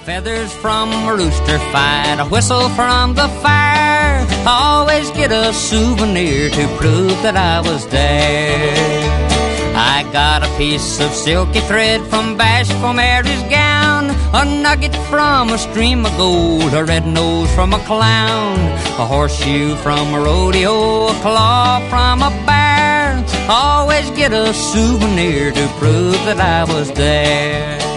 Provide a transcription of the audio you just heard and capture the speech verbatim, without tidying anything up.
Feathers from a rooster fight, a whistle from the fire. I always get a souvenir to prove that I was there. I got a piece of silky thread from Bashful Mary's gown, a nugget from a stream of gold, a red nose from a clown, a horseshoe from a rodeo, a claw from a bear. I always get a souvenir to prove that I was there.